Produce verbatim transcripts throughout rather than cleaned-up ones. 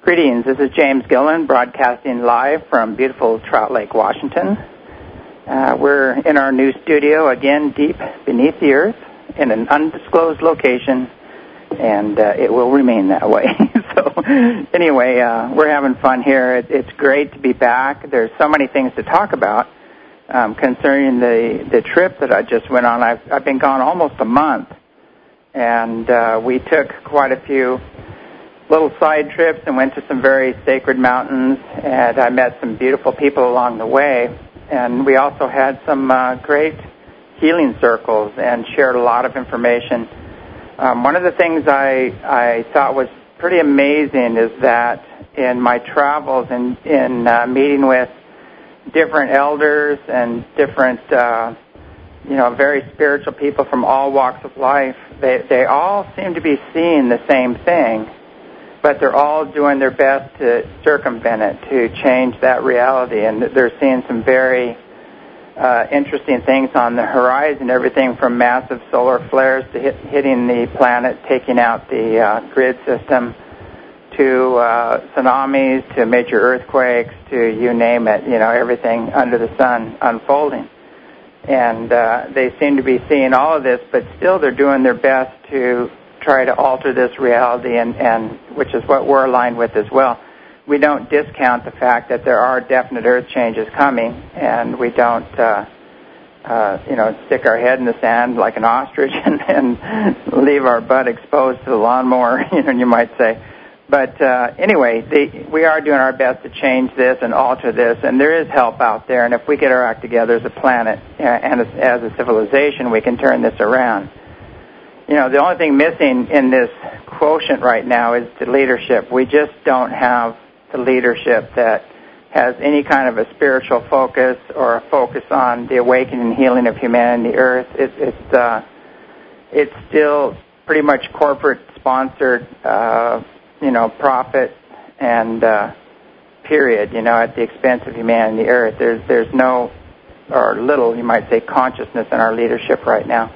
Greetings, this is James Gillen broadcasting live from beautiful Trout Lake, Washington. Uh, we're in our new studio, again, deep beneath the earth in an undisclosed location, and uh, it will remain that way. So anyway, uh, we're having fun here. It, it's great to be back. There's so many things to talk about um, concerning the, the trip that I just went on. I've, I've been gone almost a month, and uh, we took quite a few little side trips and went to some very sacred mountains, and I met some beautiful people along the way. And we also had some uh, great healing circles and shared a lot of information. Um, one of the things I, I thought was pretty amazing is that in my travels and in, in uh, meeting with different elders and different, uh, you know, very spiritual people from all walks of life, they, they all seem to be seeing the same thing, but they're all doing their best to circumvent it, to change that reality. And they're seeing some very uh, interesting things on the horizon, everything from massive solar flares to hit, hitting the planet, taking out the uh, grid system, to uh, tsunamis, to major earthquakes, to you name it, you know, everything under the sun unfolding. And uh, they seem to be seeing all of this, but still they're doing their best to try to alter this reality, and, and which is what we're aligned with as well. We don't discount the fact that there are definite earth changes coming, and we don't, uh, uh, you know, stick our head in the sand like an ostrich and, and leave our butt exposed to the lawnmower, you know, you might say. But uh, anyway, the, we are doing our best to change this and alter this, and there is help out there, and if we get our act together as a planet and as, as a civilization, we can turn this around. You know, the only thing missing in this quotient right now is the leadership. We just don't have the leadership that has any kind of a spiritual focus or a focus on the awakening and healing of humanity, the earth. It, it's uh, it's still pretty much corporate-sponsored, uh, you know, profit and uh, period, you know, at the expense of humanity, the earth. There's, there's no, or little, you might say, consciousness in our leadership right now.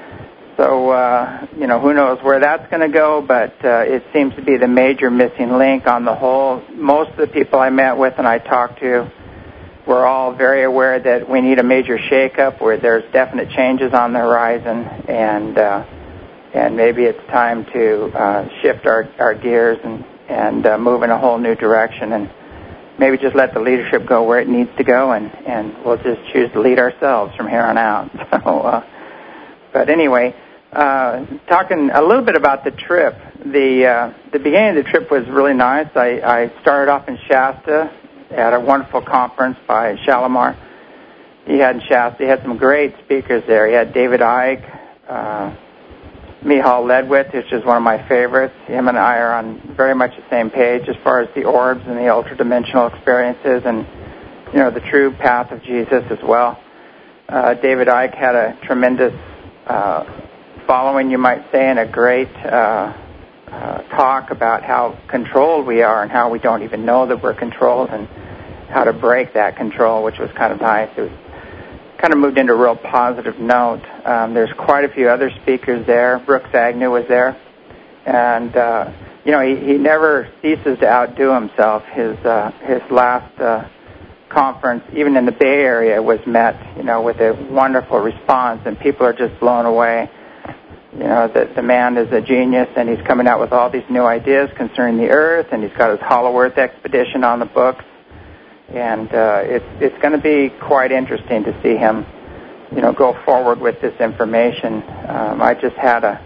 So, uh, you know, who knows where that's going to go, but uh, it seems to be the major missing link on the whole. Most of the people I met with and I talked to were all very aware that we need a major shakeup, where there's definite changes on the horizon, and uh, and maybe it's time to uh, shift our, our gears and, and uh, move in a whole new direction, and maybe just let the leadership go where it needs to go, and, and we'll just choose to lead ourselves from here on out. So, uh, but anyway, Uh, talking a little bit about the trip. The uh, the beginning of the trip was really nice. I, I started off in Shasta at a wonderful conference by Shalimar. He had in Shasta. He had some great speakers there. He had David Icke, uh, Michal Ledwith, which is one of my favorites. Him and I are on very much the same page as far as the orbs and the ultra-dimensional experiences and, you know, the true path of Jesus as well. Uh, David Icke had a tremendous uh, following, you might say, and a great uh, uh, talk about how controlled we are and how we don't even know that we're controlled and how to break that control, which was kind of nice. It was kind of moved into a real positive note. Um, there's quite a few other speakers there. Brooks Agnew was there. And, uh, you know, he, he never ceases to outdo himself. His, uh, his last uh, conference, even in the Bay Area, was met, you know, with a wonderful response, and people are just blown away. You know, that the man is a genius, and he's coming out with all these new ideas concerning the Earth, and he's got his Hollow Earth expedition on the books, and uh, it's it's going to be quite interesting to see him, you know, go forward with this information. Um, I just had a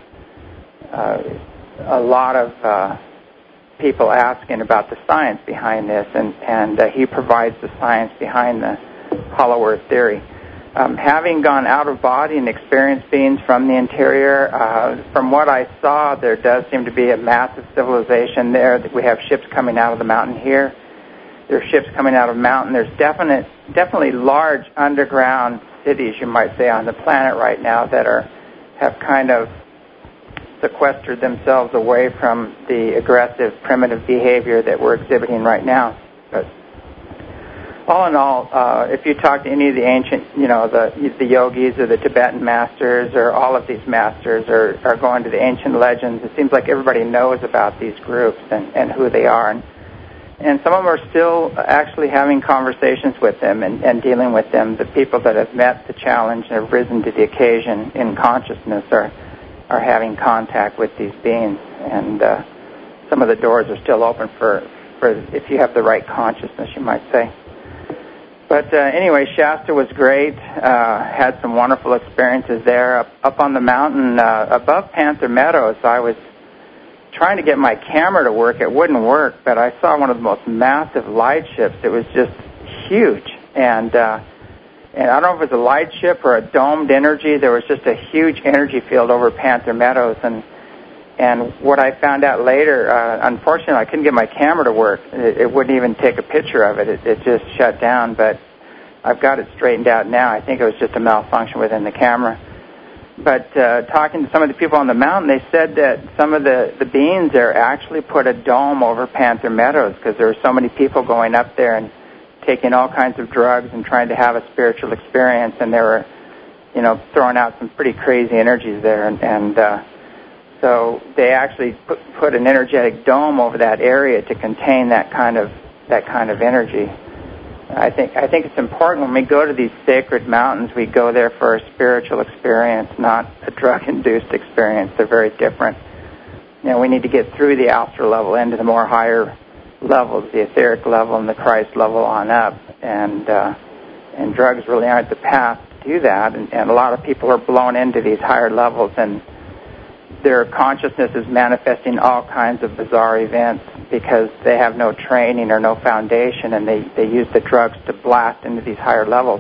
a, a lot of uh, people asking about the science behind this, and and uh, he provides the science behind the Hollow Earth theory. Um, having gone out of body and experienced beings from the interior, uh, from what I saw, there does seem to be a massive civilization there. We have ships coming out of the mountain here. There are ships coming out of the mountain. There's definite, definitely large underground cities, you might say, on the planet right now that are have kind of sequestered themselves away from the aggressive, primitive behavior that we're exhibiting right now. But all in all, uh, if you talk to any of the ancient, you know, the the yogis or the Tibetan masters, or all of these masters are, are going to the ancient legends, it seems like everybody knows about these groups and, and who they are. And And some of them are still actually having conversations with them and, and dealing with them. The people that have met the challenge and have risen to the occasion in consciousness are are having contact with these beings. And uh, some of the doors are still open for, for if you have the right consciousness, you might say. But uh, anyway, Shasta was great. Uh, had some wonderful experiences there. Up, up on the mountain uh, above Panther Meadows, I was trying to get my camera to work. It wouldn't work, but I saw one of the most massive light ships. It was just huge. And uh, and I don't know if it was a light ship or a domed energy. There was just a huge energy field over Panther Meadows. And and what I found out later, uh, unfortunately, I couldn't get my camera to work. It, it wouldn't even take a picture of it. it. It just shut down. But I've got it straightened out now. I think it was just a malfunction within the camera. But uh, talking to some of the people on the mountain, they said that some of the, the beings there actually put a dome over Panther Meadows because there were so many people going up there and taking all kinds of drugs and trying to have a spiritual experience, and they were, you know, throwing out some pretty crazy energies there. And, and uh, so they actually put, put an energetic dome over that area to contain that kind of that kind of energy. I think I think it's important when we go to these sacred mountains, we go there for a spiritual experience, not a drug-induced experience. They're very different. You know, we need to get through the astral level into the more higher levels, the etheric level and the Christ level on up. And uh, and drugs really aren't the path to do that. And, and a lot of people are blown into these higher levels, and their consciousness is manifesting all kinds of bizarre events because they have no training or no foundation, and they, they use the drugs to blast into these higher levels.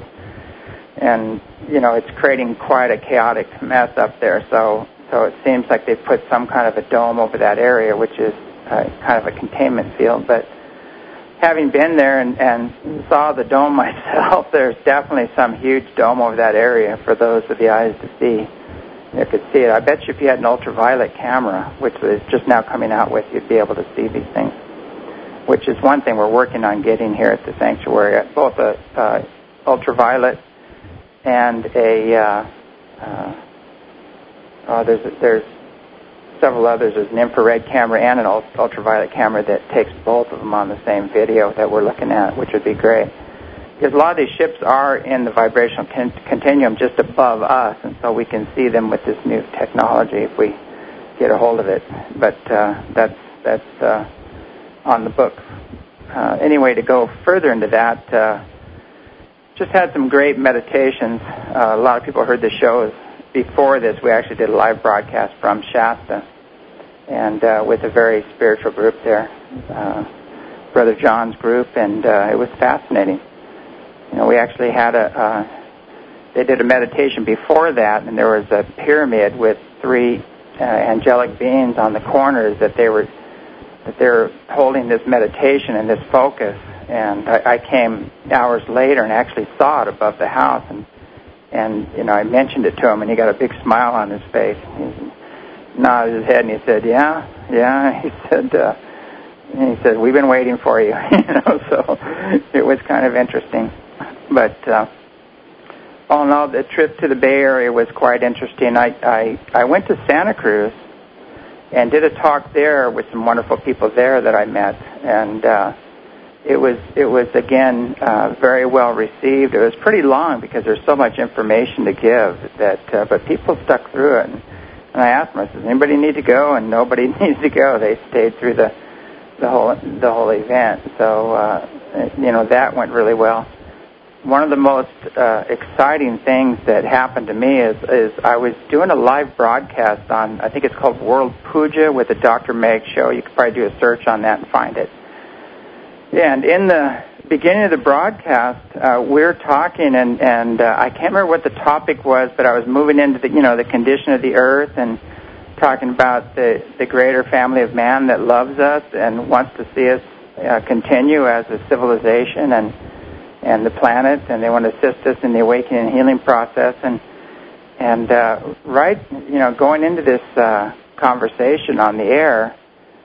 And, you know, it's creating quite a chaotic mess up there. So so it seems like they put some kind of a dome over that area, which is uh, kind of a containment field. But having been there and, and saw the dome myself, there's definitely some huge dome over that area for those with the eyes to see. You could see it. I bet you if you had an ultraviolet camera, which is just now coming out with, you'd be able to see these things, which is one thing we're working on getting here at the sanctuary, both a uh, ultraviolet and a, uh, uh, oh, there's, a, there's several others. There's an infrared camera and an ultraviolet camera that takes both of them on the same video that we're looking at, which would be great. Because a lot of these ships are in the vibrational con- continuum just above us, and so we can see them with this new technology if we get a hold of it. But uh, that's that's uh, on the book. Uh, anyway, to go further into that, uh, just had some great meditations. Uh, a lot of people heard the shows. Before this, we actually did a live broadcast from Shasta, and uh, with a very spiritual group there, uh, Brother John's group, and uh, it was fascinating. You know, we actually had a, uh, they did a meditation before that, and there was a pyramid with three uh, angelic beings on the corners that they were, that they were holding this meditation and this focus. And I, I came hours later and actually saw it above the house, and, and, you know, I mentioned it to him, and he got a big smile on his face. He nodded his head, and he said, yeah, yeah, he said, uh, and he said, we've been waiting for you, you know, so it was kind of interesting. But uh, all in all, the trip to the Bay Area was quite interesting. I, I, I went to Santa Cruz and did a talk there with some wonderful people there that I met, and uh, it was it was again uh, very well received. It was pretty long because there's so much information to give that, uh, but people stuck through it. And, and I asked them, I said, anybody need to go? And nobody needs to go. They stayed through the the whole the whole event. So uh, you know, that went really well. One of the most uh, exciting things that happened to me is, is I was doing a live broadcast on, I think it's called World Puja with the Doctor Meg show. You could probably do a search on that and find it. Yeah, and in the beginning of the broadcast, uh, we're talking, and, and uh, I can't remember what the topic was, but I was moving into the, you know, the condition of the earth and talking about the, the greater family of man that loves us and wants to see us uh, continue as a civilization and and the planet, and they want to assist us in the awakening and healing process. And and uh, right, you know, going into this uh, conversation on the air,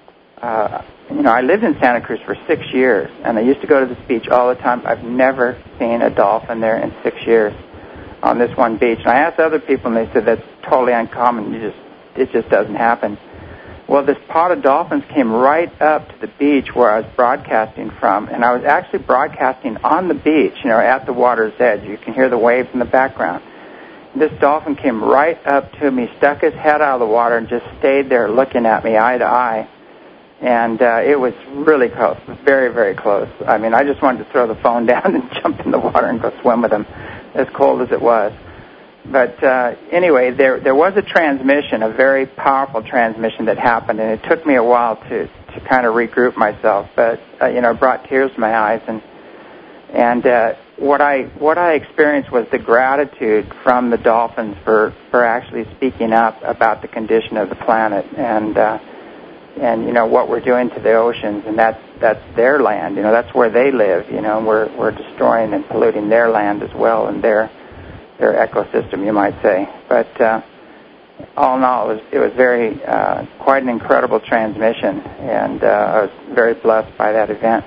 uh, you know, I lived in Santa Cruz for six years, and I used to go to this beach all the time. I've never seen a dolphin there in six years on this one beach. And I asked other people, and they said that's totally uncommon. You just it just doesn't happen. Well, this pod of dolphins came right up to the beach where I was broadcasting from, and I was actually broadcasting on the beach, you know, at the water's edge. You can hear the waves in the background. This dolphin came right up to me, stuck his head out of the water, and just stayed there looking at me eye to eye. And uh, it was really close, very, very close. I mean, I just wanted to throw the phone down and jump in the water and go swim with him, as cold as it was. But uh, anyway, there there was a transmission, a very powerful transmission that happened, and it took me a while to, to kind of regroup myself. But, uh, you know, it brought tears to my eyes. And and uh, what I what I experienced was the gratitude from the dolphins for, for actually speaking up about the condition of the planet and, uh, and you know, what we're doing to the oceans. And that's, that's their land. You know, that's where they live. You know, we're, we're destroying and polluting their land as well and their their ecosystem, you might say. But uh, all in all, it was, it was very, uh, quite an incredible transmission, and uh, I was very blessed by that event.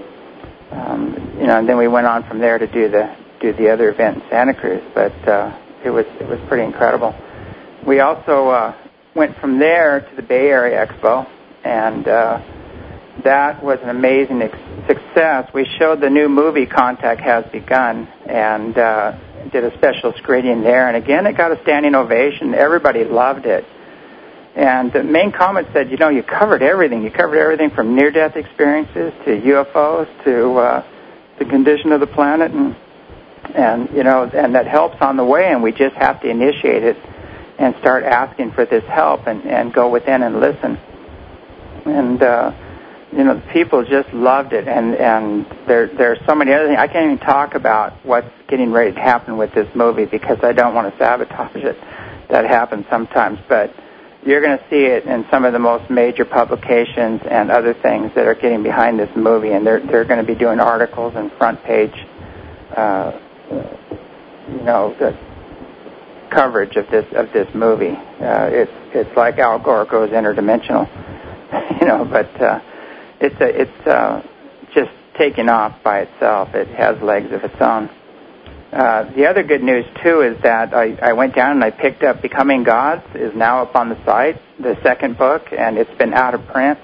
Um, you know, and then we went on from there to do the do the other event in Santa Cruz, but uh, it was it was pretty incredible. We also uh, went from there to the Bay Area Expo, and uh, that was an amazing ex- success. We showed the new movie Contact Has Begun, and uh, did a special screening there, and again, it got a standing ovation. Everybody loved it. And the main comment said, you know, you covered everything. You covered everything from near-death experiences to U F Os to uh, the condition of the planet, and, and, you know, and that help's on the way, and we just have to initiate it and start asking for this help and, and go within and listen. And, uh, you know, people just loved it, and, and there there's so many other things. I can't even talk about what's getting ready to happen with this movie because I don't want to sabotage it. That happens sometimes, but you're going to see it in some of the most major publications and other things that are getting behind this movie, and they're they're going to be doing articles and front page, uh, you know, the coverage of this of this movie. Uh, it's it's like Al Gore goes interdimensional, you know, but. Uh, It's a, it's uh, just taking off by itself. It has legs of its own. Uh, the other good news, too, is that I, I went down and I picked up Becoming Gods, is now up on the site, the second book, and it's been out of print.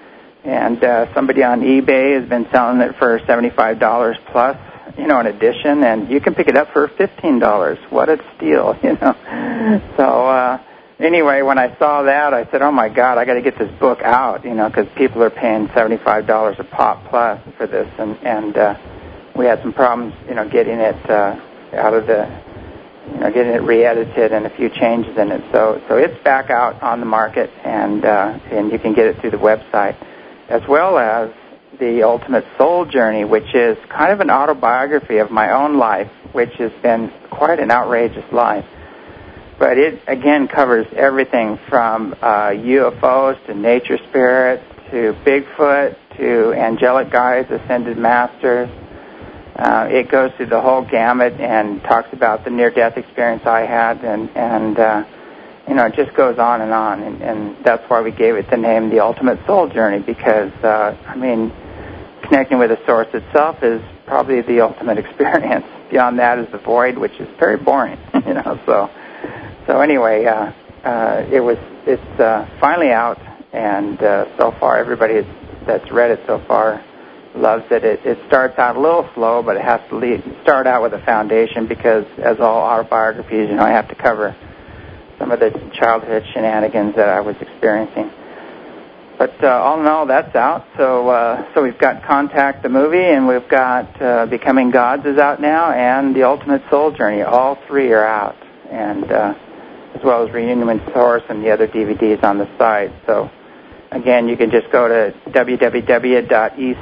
And uh, somebody on eBay has been selling it for seventy-five dollars plus, you know, an edition, and you can pick it up for fifteen dollars. What a steal, you know. So, uh, Anyway, when I saw that, I said, oh, my God, I got to get this book out, you know, because people are paying seventy-five dollars a pop plus for this, and, and uh, we had some problems, you know, getting it uh, out of the, you know, getting it re-edited and a few changes in it. So so it's back out on the market, and uh, and you can get it through the website, as well as The Ultimate Soul Journey, which is kind of an autobiography of my own life, which has been quite an outrageous life. But it, again, covers everything from uh, U F Os to nature spirits to Bigfoot to angelic guides, ascended masters. Uh, it goes through the whole gamut and talks about the near-death experience I had, and, and uh, you know, it just goes on and on. And, and that's why we gave it the name The Ultimate Soul Journey, because, uh, I mean, connecting with the source itself is probably the ultimate experience. Beyond that is the void, which is very boring, you know, so... So anyway, uh, uh, it was it's uh, finally out, and uh, so far everybody that's read it so far loves it. It, it starts out a little slow, but it has to lead, start out with a foundation because, as all autobiographies, you know, I have to cover some of the childhood shenanigans that I was experiencing. But uh, all in all, that's out. So uh, so we've got Contact the movie, and we've got uh, Becoming Gods is out now, and The Ultimate Soul Journey. All three are out, and uh, as well as Reunion with Source and the other D V Ds on the site. So, again, you can just go to w w w dot e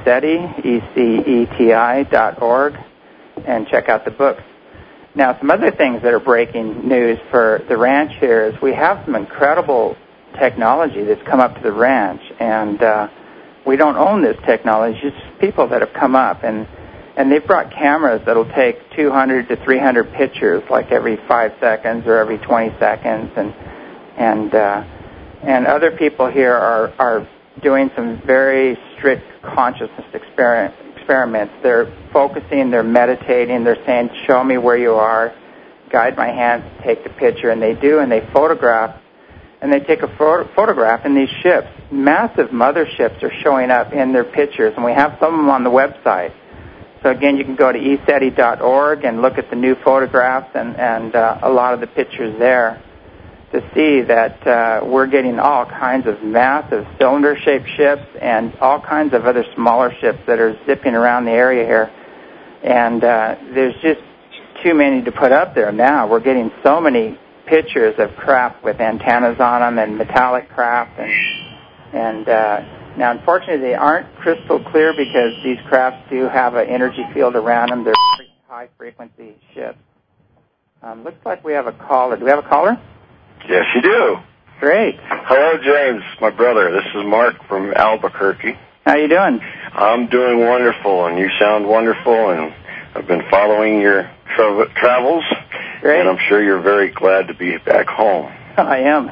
ceti dot org and check out the books. Now, some other things that are breaking news for the ranch here is we have some incredible technology that's come up to the ranch, and uh, we don't own this technology. It's just people that have come up, and And they've brought cameras that'll take two hundred to three hundred pictures, like every five seconds or every twenty seconds, and and uh, and other people here are are doing some very strict consciousness experiment, experiments. They're focusing, they're meditating, they're saying, "Show me where you are, guide my hands, take the picture," and they do, and they photograph and they take a photo- photograph, and these ships, massive motherships, are showing up in their pictures, and we have some of them on the website. So again, you can go to E S E T I dot org and look at the new photographs and, and uh, a lot of the pictures there to see that uh, we're getting all kinds of massive cylinder-shaped ships and all kinds of other smaller ships that are zipping around the area here. And uh, there's just too many to put up there now. We're getting so many pictures of craft with antennas on them and metallic craft. And, and uh, now, unfortunately, they aren't crystal clear because these crafts do have an energy field around them. They're pretty high-frequency ships. Um, looks like we have a caller. Do we have a caller? Yes, you do. Great. Hello, James, my brother. This is Mark from Albuquerque. How you doing? I'm doing wonderful, and you sound wonderful, and I've been following your tra- travels, Great. and I'm sure you're very glad to be back home. I am.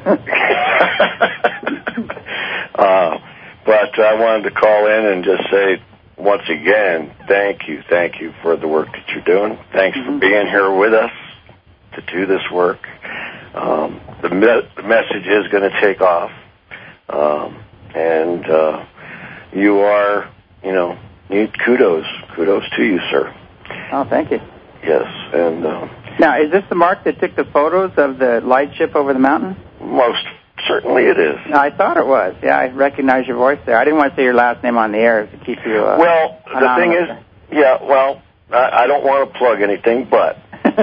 uh, but I wanted to call in and just say, once again, thank you, thank you for the work that you're doing. Thanks mm-hmm. for being here with us to do this work. Um, the, me- the message is going to take off, um, and uh, you are, you know, you, kudos, kudos to you, sir. Oh, thank you. Yes, and uh, now, is this the Mark that took the photos of the light ship over the mountain? Most certainly it is. I thought it was. Yeah, I recognize your voice there. I didn't want to say your last name on the air to keep you uh, Well, the thing is, yeah, well, I, I don't want to plug anything, but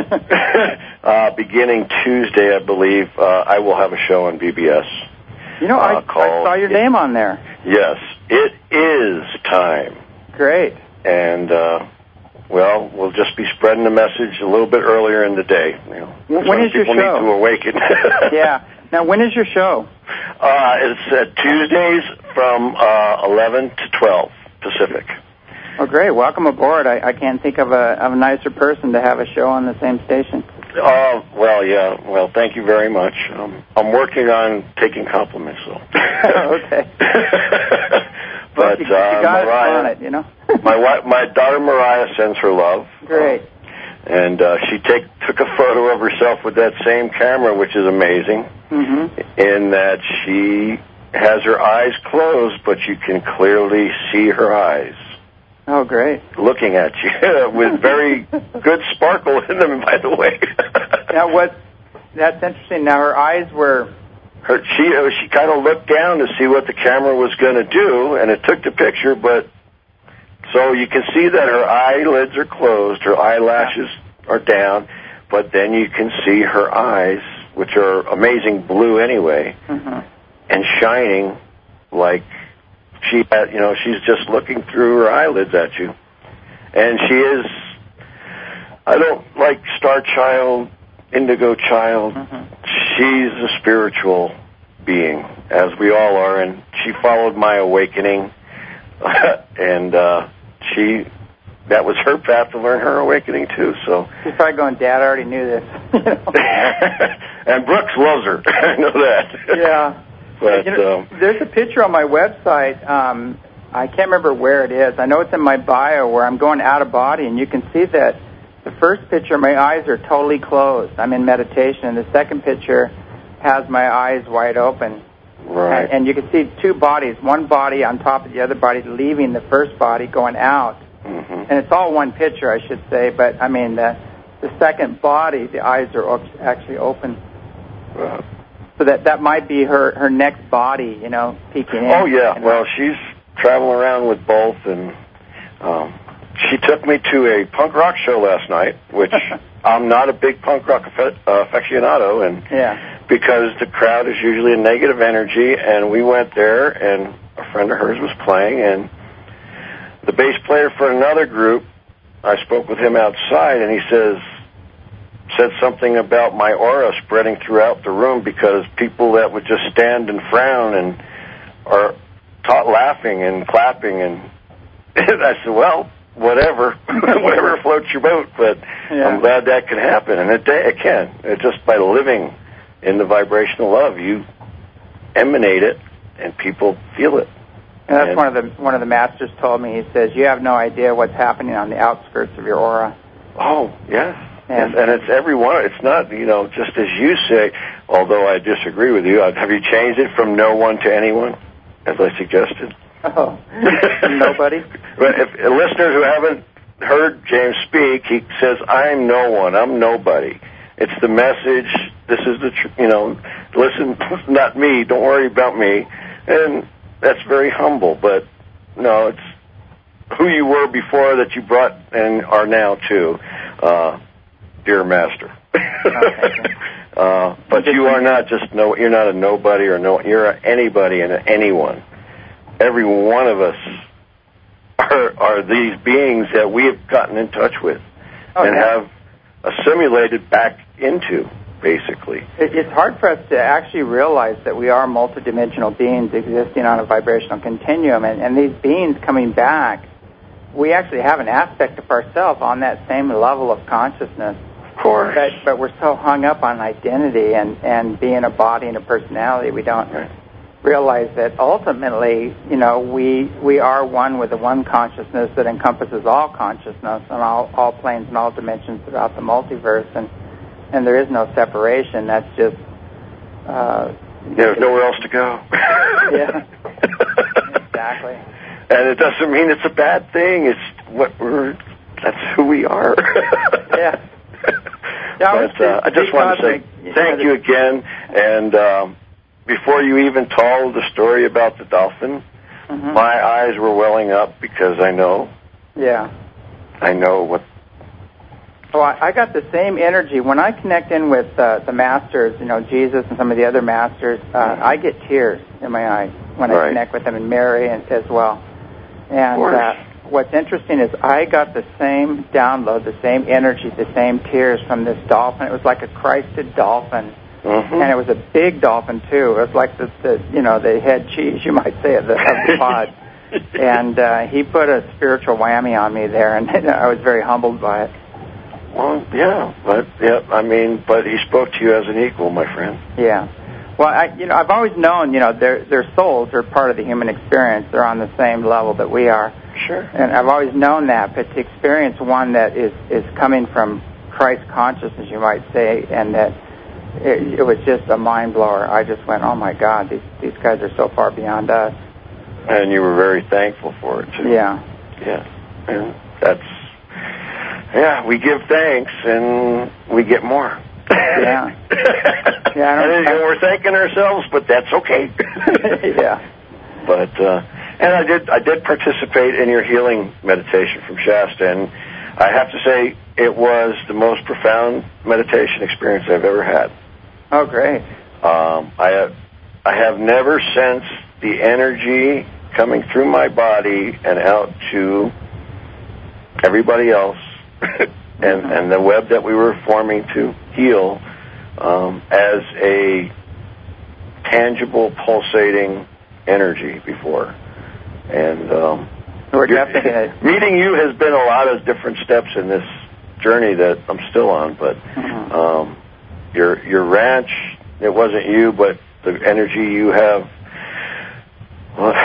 uh, beginning Tuesday, I believe, uh, I will have a show on B B S. You know, I, uh, called, I saw your it, name on there. Yes, it is time. Great. And, uh, well, we'll just be spreading the message a little bit earlier in the day. You know, when is your show? People need to awaken. Yeah. Now, when is your show? Uh, it's uh, Tuesdays from uh, eleven to twelve Pacific. Oh, great. Welcome aboard. I, I can't think of a, of a nicer person to have a show on the same station. Oh, uh, well, yeah. Well, thank you very much. Um, I'm working on taking compliments, though. Okay. But you, you uh, got Mariah, on it, you know. my wife, my daughter Mariah sends her love. Great. Uh, and uh, she take, took a photo of herself with that same camera, which is amazing, mm-hmm. in that she has her eyes closed, but you can clearly see her eyes. Oh, great. Looking at you with very good sparkle in them, by the way. Now, what? That's interesting. Now, her eyes were... Her, she she kind of looked down to see what the camera was going to do, and it took the picture, but... So you can see that her eyelids are closed, her eyelashes are down, but then you can see her eyes, which are amazing blue anyway, mm-hmm. and shining like she, had, you know, she's just looking through her eyelids at you. And she is, I don't like Star Child, Indigo Child. Mm-hmm. She's a spiritual being, as we all are, and she followed my awakening. and uh, she, that was her path to learn her awakening too. So she's probably going, Dad, I already knew this. And Brooks loves her. I know that. Yeah. But you know, um, there's a picture on my website. Um, I can't remember where it is. I know it's in my bio where I'm going out of body, and you can see that the first picture, my eyes are totally closed. I'm in meditation, and the second picture has my eyes wide open. Right. And, and you can see two bodies, one body on top of the other body, leaving the first body, going out. Mm-hmm. And it's all one picture, I should say, but, I mean, the, the second body, the eyes are op- actually open. Uh, so that that might be her, her next body, you know, peeking in. Oh, yeah. You know? Well, she's traveling around with both, and um, she took me to a punk rock show last night, which I'm not a big punk rock affe- uh, aficionado, and yeah. because the crowd is usually a negative energy, and we went there, and a friend of hers was playing, and the bass player for another group, I spoke with him outside, and he says, said something about my aura spreading throughout the room because people that would just stand and frown and are taught laughing and clapping, and I said, well, whatever, whatever floats your boat, but yeah. I'm glad that can happen, and it, it can. It just by living in the vibrational love, you emanate it, and people feel it. And that's and, one of the one of the masters told me. He says, you have no idea what's happening on the outskirts of your aura. Oh, yes. And, yes. And it's everyone. It's not, you know, just as you say, although I disagree with you. Have you changed it from no one to anyone, as I suggested? Oh, nobody? But if uh, listeners who haven't heard James speak, he says, I'm no one, I'm nobody. It's the message, this is the, tr- you know, listen, not me, don't worry about me. And that's very humble, but no, it's who you were before that you brought and are now too, uh, dear Master. Okay. uh, but you are not just no, you're not a nobody or no, you're anybody and anyone. Every one of us are, are these beings that we have gotten in touch with oh, and yeah. have assimilated back into, basically. It, it's hard for us to actually realize that we are multidimensional beings existing on a vibrational continuum, and, and these beings coming back, we actually have an aspect of ourselves on that same level of consciousness. Of course. But, but we're so hung up on identity and, and being a body and a personality, we don't right. realize that ultimately, you know, we we are one with the one consciousness that encompasses all consciousness on all, all planes and all dimensions throughout the multiverse, and, and there is no separation. That's just... Uh, There's nowhere else to go. Yeah, exactly. And it doesn't mean it's a bad thing. It's what we're... That's who we are. Yeah. But, uh, I just want to say thank you again, and... Um, before you even told the story about the dolphin, mm-hmm. my eyes were welling up because I know. Yeah. I know what. Well, I, I got the same energy. When I connect in with uh, the masters, you know, Jesus and some of the other masters, uh, mm-hmm. I get tears in my eyes when right. I connect with them, and Mary and, as well. And uh, what's interesting is I got the same download, the same energy, the same tears from this dolphin. It was like a Christed dolphin. Mm-hmm. And it was a big dolphin, too. It was like the, the you know, the head cheese, you might say, of the, of the pod. And uh, he put a spiritual whammy on me there, and I was very humbled by it. Well, yeah, but, yeah, I mean, but he spoke to you as an equal, my friend. Yeah. Well, I, you know, I've always known, you know, their their souls are part of the human experience. They're on the same level that we are. Sure. And I've always known that, but to experience one that is, is coming from Christ consciousness, you might say, and that It, it was just a mind blower. I just went, oh my God, these these guys are so far beyond us. And you were very thankful for it too. Yeah. Yeah. And that's yeah, we give thanks and we get more. Yeah. Yeah. I don't, and, and we're thanking ourselves, but that's okay. Yeah. But uh, and I did I did participate in your healing meditation from Shasta, and I have to say it was the most profound meditation experience I've ever had. Oh, great. Um, I have, I have never sensed the energy coming through my body and out to everybody else and, mm-hmm. and the web that we were forming to heal um, as a tangible, pulsating energy before. And um, We're definitely meeting you has been a lot of different steps in this journey that I'm still on, but mm-hmm. um, your your ranch, it wasn't you, but the energy you have well,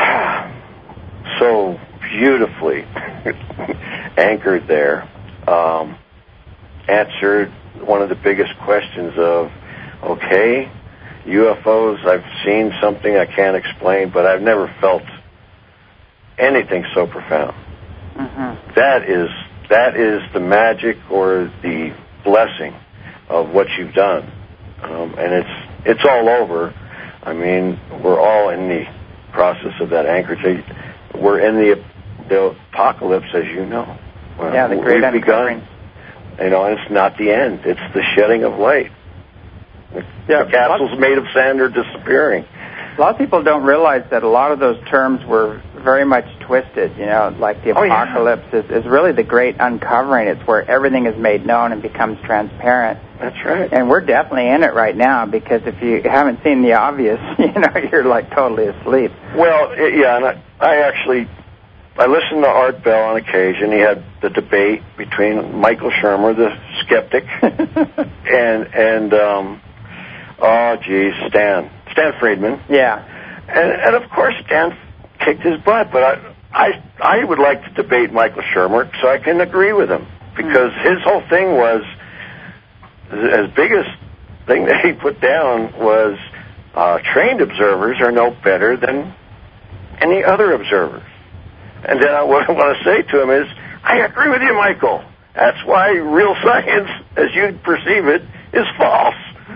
so beautifully anchored there, um, answered one of the biggest questions of, okay, U F Os, I've seen something I can't explain, but I've never felt anything so profound. Mm-hmm. That is that is the magic or the blessing of what you've done, um, and it's it's all over. I mean, we're all in the process of that anchorage. We're in the the apocalypse, as you know. Well, yeah, the great we've begun. You know, and it's not the end. It's the shedding of light. The, yeah, the castles made of sand are disappearing. A lot of people don't realize that a lot of those terms were very much twisted, you know, like the apocalypse oh, yeah. is, is really the great uncovering. It's where everything is made known and becomes transparent. That's right. And we're definitely in it right now, because if you haven't seen the obvious, you know, you're like totally asleep. Well, it, yeah, and I, I actually, I listened to Art Bell on occasion. He had the debate between Michael Shermer, the skeptic, and, and um, oh, geez, Stan. Stan Friedman. Yeah. And, and of course, Stan kicked his butt, but I, I, I would like to debate Michael Shermer so I can agree with him, because mm-hmm. his whole thing was, as big as thing that he put down was uh, trained observers are no better than any other observers. And then I, what I want to say to him is, I agree with you, Michael. That's why real science, as you perceive it, is false.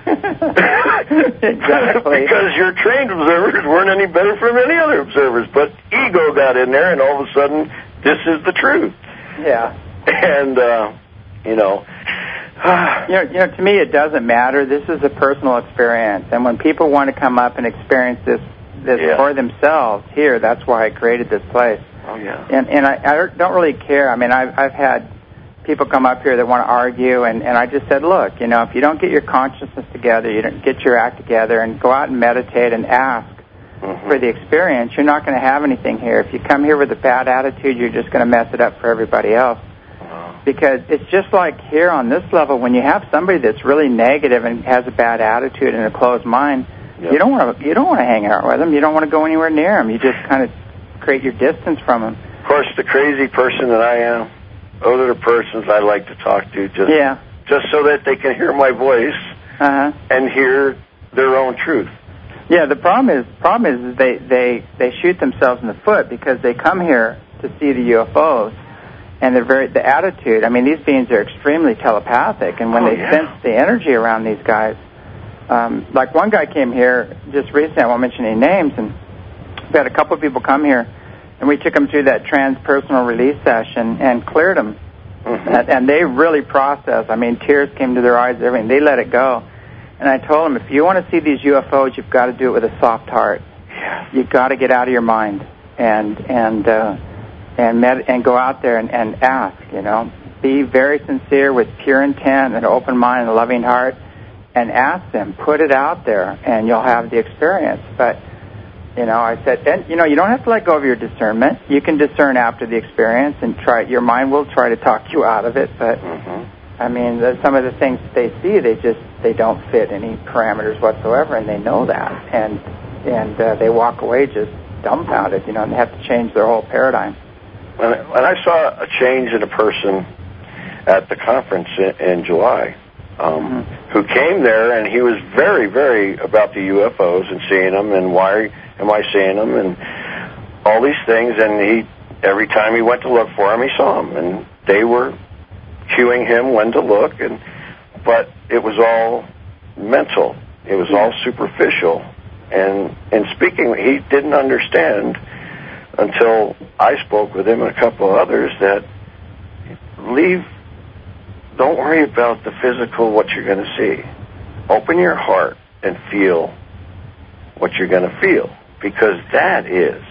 Exactly. Because your trained observers weren't any better from any other observers. But ego got in there, and all of a sudden, this is the truth. Yeah. And, uh, you know... you know, you know, to me, it doesn't matter. This is a personal experience. And when people want to come up and experience this this yeah. for themselves here, that's why I created this place. Oh, yeah. And, and I, I don't really care. I mean, I've, I've had people come up here that want to argue, and, and I just said, look, you know, if you don't get your consciousness together, you don't get your act together, and go out and meditate and ask mm-hmm. for the experience, you're not going to have anything here. If you come here with a bad attitude, you're just going to mess it up for everybody else. Wow. Because it's just like here on this level, when you have somebody that's really negative and has a bad attitude and a closed mind, yep. you don't want to you don't want to hang out with them. You don't want to go anywhere near them. You just kind of create your distance from them. Of course, the crazy person that I am, those are the persons I like to talk to, just yeah. just so that they can hear my voice uh-huh. and hear their own truth. Yeah, the problem is problem is they, they, they shoot themselves in the foot because they come here to see the U F Os, and they're very the attitude. I mean, these beings are extremely telepathic, and when oh, they yeah. sense the energy around these guys, um, like one guy came here just recently. I won't mention any names, and we had a couple of people come here. And we took them through that transpersonal release session and cleared them. Mm-hmm. And, and they really processed. I mean, tears came to their eyes, everything. They let it go. And I told them, if you want to see these U F Os, you've got to do it with a soft heart. Yeah. You've got to get out of your mind and and uh, and med- and go out there and, and ask, you know. Be very sincere with pure intent and an open mind and a loving heart, and ask them. Put it out there, and you'll have the experience. But You know, I said, and, you know, you don't have to let go of your discernment. You can discern after the experience and try. Your mind will try to talk you out of it. But, mm-hmm. I mean, the, some of the things that they see, they just, they don't fit any parameters whatsoever, and they know that. And and uh, they walk away just dumbfounded, you know, and they have to change their whole paradigm. When I, when I saw a change in a person at the conference in, in July, um, mm-hmm. who came there, and he was very, very about the U F Os and seeing them and why... am I seeing them, and all these things, and he, every time he went to look for them, he saw them, and they were cueing him when to look, and but it was all mental. It was all superficial, and in speaking, he didn't understand until I spoke with him and a couple of others that leave, don't worry about the physical, what you're going to see. Open your heart and feel what you're going to feel. Because that is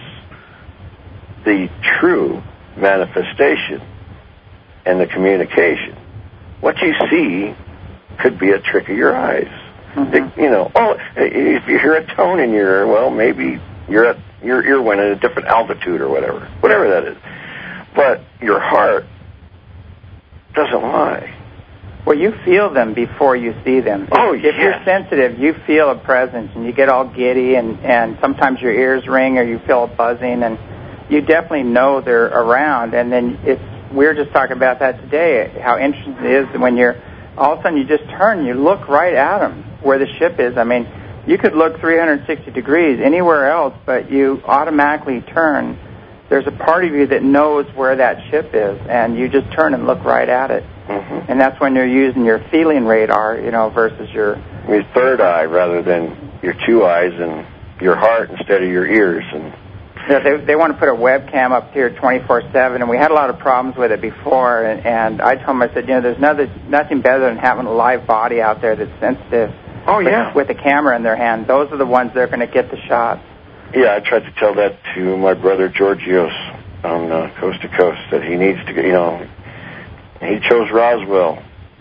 the true manifestation and the communication. What you see could be a trick of your eyes. Mm-hmm. It, you know, oh, if you hear a tone in your ear, well, maybe you're at your ear went at a different altitude or whatever, whatever that is. But your heart doesn't lie. Well, you feel them before you see them. Oh, if, yes. if you're sensitive, you feel a presence, and you get all giddy, and, and sometimes your ears ring, or you feel a buzzing, and you definitely know they're around. And then it's we were just talking about that today, how interesting it is when you're all of a sudden you just turn, and you look right at them where the ship is. I mean, you could look three hundred sixty degrees anywhere else, but you automatically turn. There's a part of you that knows where that ship is, and you just turn and look right at it. Mm-hmm. And that's when you're using your feeling radar, you know, versus your... Your third eye rather than your two eyes and your heart instead of your ears. And yeah, they they want to put a webcam up here twenty-four seven, and we had a lot of problems with it before, and, and I told them, I said, you know, there's nothing, nothing better than having a live body out there that's sensitive. Oh, with, yeah. With a camera in their hand. Those are the ones that are going to get the shot. Yeah, I tried to tell that to my brother Georgios on uh, Coast to Coast, that he needs to, you know, he chose Roswell.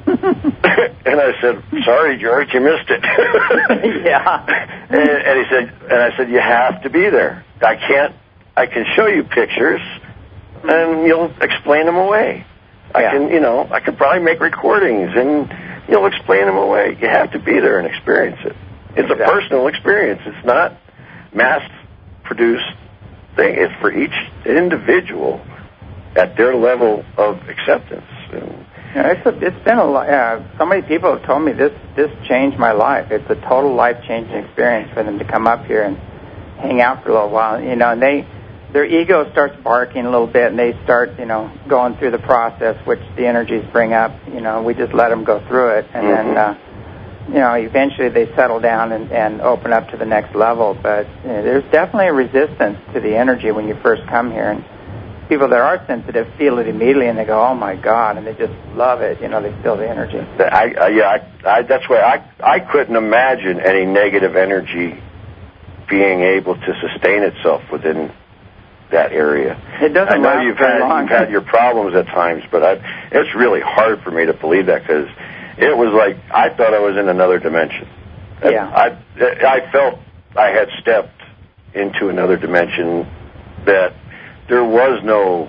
And I said, sorry, George, you missed it. Yeah. And, and he said, and I said, you have to be there. I can't, I can show you pictures, and you'll explain them away. I yeah. can, you know, I could probably make recordings, and you'll explain them away. You have to be there and experience it. It's exactly. a personal experience. It's not mass-produced thing. It's for each individual at their level of acceptance. And Yeah, it's a, it's been a lot. Uh, so many people have told me this this changed my life. It's a total life changing experience for them to come up here and hang out for a little while. You know, and they their ego starts barking a little bit, and they start you know going through the process, which the energies bring up. You know, we just let them go through it, and mm-hmm. then uh, you know eventually they settle down and, and open up to the next level. But you know, there's definitely a resistance to the energy when you first come here. And people that are sensitive feel it immediately, and they go, "Oh my God!" and they just love it. You know, they feel the energy. I, I, yeah, I, I, that's why I I couldn't imagine any negative energy being able to sustain itself within that area. It doesn't. I know last you've very had long. you've had your problems at times, but I, it's really hard for me to believe that because it was like I thought I was in another dimension. Yeah. I I felt I had stepped into another dimension that. There was no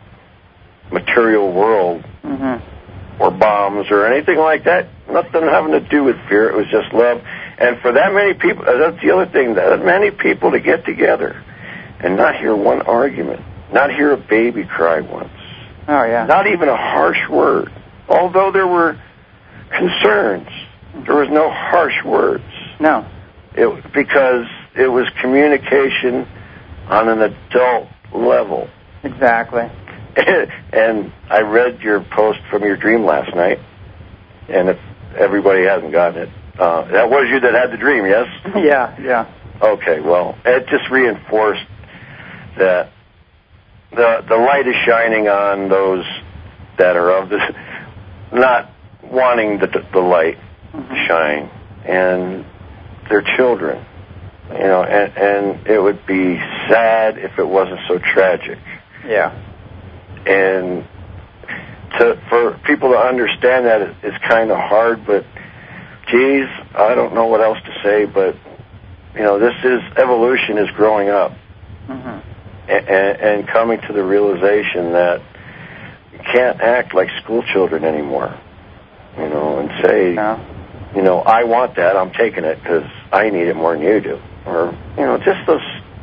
material world mm-hmm. or bombs or anything like that. Nothing having to do with fear. It was just love. And for that many people, that's the other thing, that many people to get together and not hear one argument, not hear a baby cry once. Oh, yeah. Not even a harsh word. Although there were concerns, there was no harsh words. No. It, because it was communication on an adult level. Exactly. And I read your post from your dream last night, and if everybody hasn't gotten it, uh, that was you that had the dream, yes? Yeah, yeah. Okay, well, it just reinforced that the the light is shining on those that are of this, not wanting the, the light mm-hmm. to shine, and their children. You know, and, and it would be sad if it wasn't so tragic. Yeah. And to, for people to understand that it, it's kind of hard, but geez, I don't know what else to say, but, you know, this is, evolution is growing up mm-hmm. and, and coming to the realization that you can't act like school children anymore, you know, and say, no. you know, I want that, I'm taking it because I need it more than you do. Or, you know, just those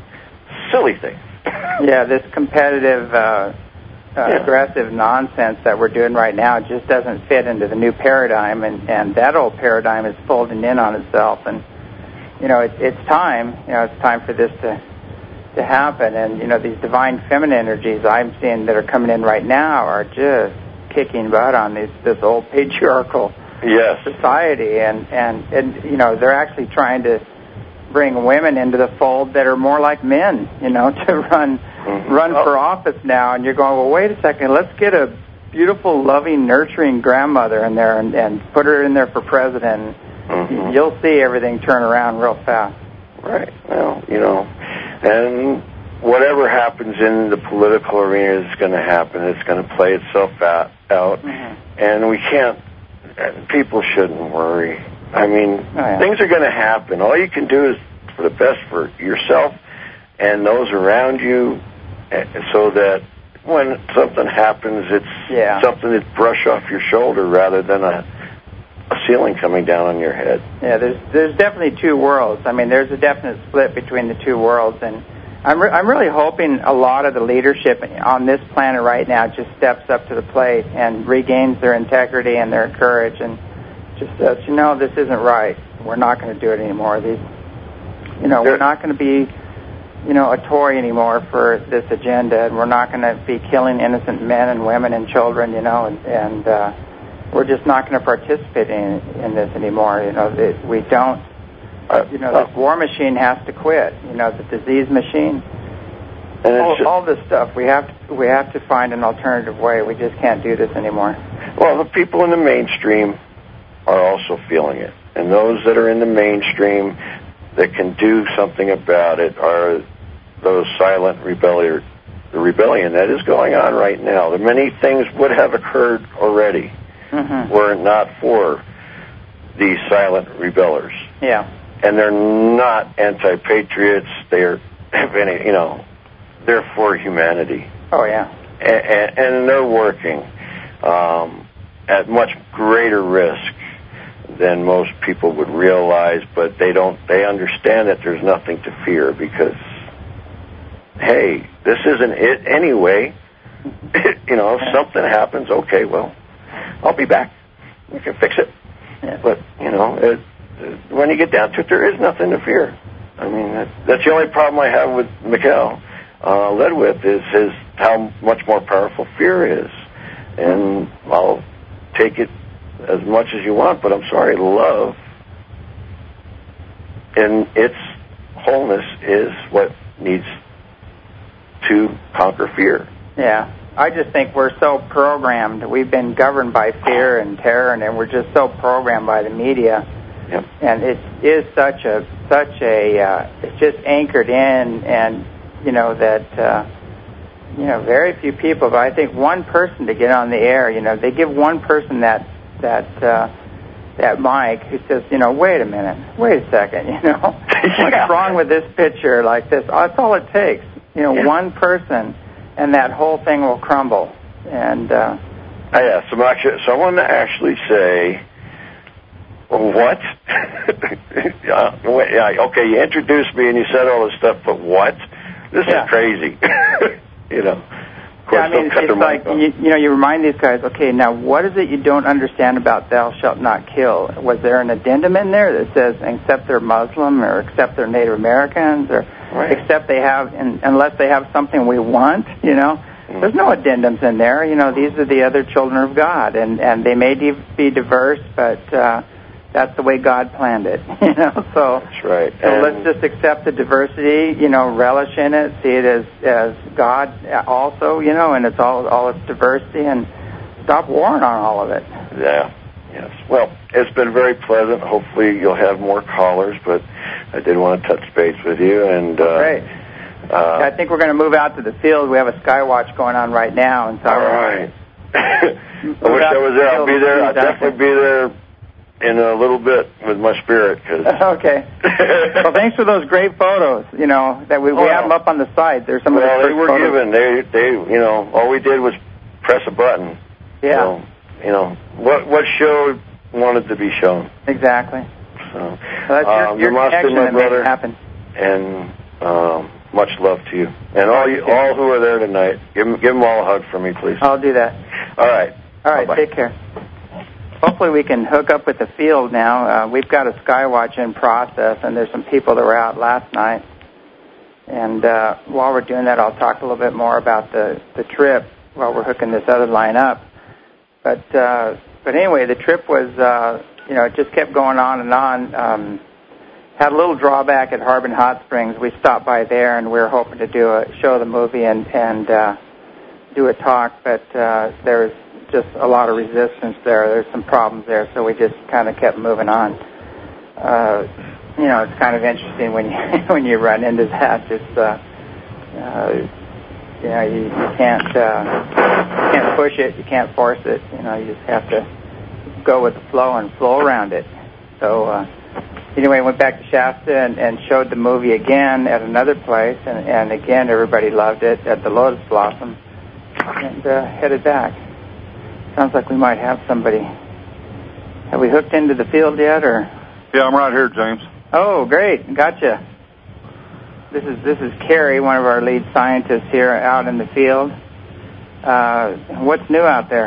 silly things. Yeah, this competitive, uh, uh, yeah. aggressive nonsense that we're doing right now just doesn't fit into the new paradigm, and, and that old paradigm is folding in on itself. And, you know, it, it's time, you know, it's time for this to to happen. And, you know, these divine feminine energies I'm seeing that are coming in right now are just kicking butt on this, this old patriarchal yes. society. And, and, and, you know, they're actually trying to bring women into the fold that are more like men, you know, to run mm-hmm. run oh. for office now. And you're going, well, wait a second, let's get a beautiful, loving, nurturing grandmother in there and, and put her in there for president. Mm-hmm. You'll see everything turn around real fast. Right. Well, you know, and whatever happens in the political arena is going to happen. It's going to play itself out. out. Mm-hmm. And we can't, people shouldn't worry. I mean, oh, yeah. things are going to happen. All you can do is for the best for yourself and those around you so that when something happens, it's yeah. something that brush off your shoulder rather than a, a ceiling coming down on your head. Yeah, there's there's definitely two worlds. I mean, there's a definite split between the two worlds. And I'm, re- I'm really hoping a lot of the leadership on this planet right now just steps up to the plate and regains their integrity and their courage and just says, you know, this isn't right. We're not going to do it anymore. These, you know, we're not going to be, you know, a toy anymore for this agenda, and we're not going to be killing innocent men and women and children, you know, and, and uh, we're just not going to participate in, in this anymore. You know, it, we don't, uh, you know, this war machine has to quit. You know, the disease machine. And all, just, all this stuff, we have to, we have to find an alternative way. We just can't do this anymore. Well, the people in the mainstream are also feeling it. And those that are in the mainstream that can do something about it are those silent rebellion, the rebellion that is going on right now. The many things would have occurred already mm-hmm. were it not for these silent rebellers. Yeah. And they're not anti-patriots. They're, you know, they're for humanity. Oh, yeah. And, and, and they're working um, at much greater risk than most people would realize, but they don't, they understand that there's nothing to fear because, hey, this isn't it anyway. You know, if something happens, okay, well, I'll be back. We can fix it. Yeah. But, you know, it, it, when you get down to it, there is nothing to fear. I mean, that, that's the only problem I have with Mikhail uh, Ledwith is his how much more powerful fear is. And I'll take it as much as you want, but I'm sorry, love in its wholeness is what needs to conquer fear. Yeah. I just think we're so programmed. We've been governed by fear and terror, and we're just so programmed by the media. Yep. And it is such a, such a, uh, it's just anchored in, and, you know, that, uh, you know, very few people, but I think one person to get on the air, you know, they give one person that, that, uh, that mic who says, you know, wait a minute, wait a second, you know, what's yeah. wrong with this picture like this? That's all it takes. You know, yeah. one person, and that whole thing will crumble. And, uh, oh, yeah, some actually, someone to actually say, what? yeah, wait, yeah, okay, you introduced me and you said all this stuff, but what? This yeah. is crazy. You know, of course, yeah, I mean, it's, it's like, you, you know, you remind these guys, okay, now what is it you don't understand about thou shalt not kill? Was there an addendum in there that says, except they're Muslim or except they're Native Americans or right. except they have, in, unless they have something we want, you know? Mm. There's no addendums in there. You know, these are the other children of God, and, and they may be diverse, but uh, that's the way God planned it, you know? So, that's right. So and let's just accept the diversity, you know, relish in it, see it as, as God also, you know, and it's all all its diversity, and stop warring on all of it. Yeah, yes. Well, it's been very pleasant. Hopefully you'll have more callers, but I did want to touch base with you. And uh, Great. Uh, I think we're going to move out to the field. We have a Skywatch going on right now. And so all right. I wish I was there. I'll be there. I'll definitely be there in a little bit with my spirit. Cause okay. Well, thanks for those great photos. You know that we, we oh, have them up on the site. There's some well, of the they were photos. given. They they you know all we did was press a button. Yeah. So, you know what what show wanted to be shown. Exactly. So well, that's your, um, your you must connection be my that brother, made it happen. And um, much love to you and all you all who are there tonight. Give them, give them all a hug for me, please. I'll do that. All right. All right. Bye-bye. Take care. Hopefully we can hook up with the field now. Uh, we've got a Skywatch in process, and there's some people that were out last night. And uh, while we're doing that, I'll talk a little bit more about the, the trip while we're hooking this other line up. But uh, but anyway, the trip was, uh, you know, it just kept going on and on. Um, had a little drawback at Harbin Hot Springs. We stopped by there, and we were hoping to do a show the movie and, and uh, do a talk, but uh, there was just a lot of resistance there. There's some problems there, so we just kind of kept moving on. Uh, you know, it's kind of interesting when you when you run into that. Just uh, uh, you know, you, you can't uh, you can't push it, you can't force it. You know, you just have to go with the flow and flow around it. So uh, anyway, went back to Shasta and, and showed the movie again at another place, and, and again everybody loved it at the Lotus Blossom, and uh, headed back. Sounds like we might have somebody. Have we hooked into the field yet, or? Yeah, I'm right here, James. Oh, great. Gotcha. This is this is Carrie, one of our lead scientists here out in the field. Uh, what's new out there?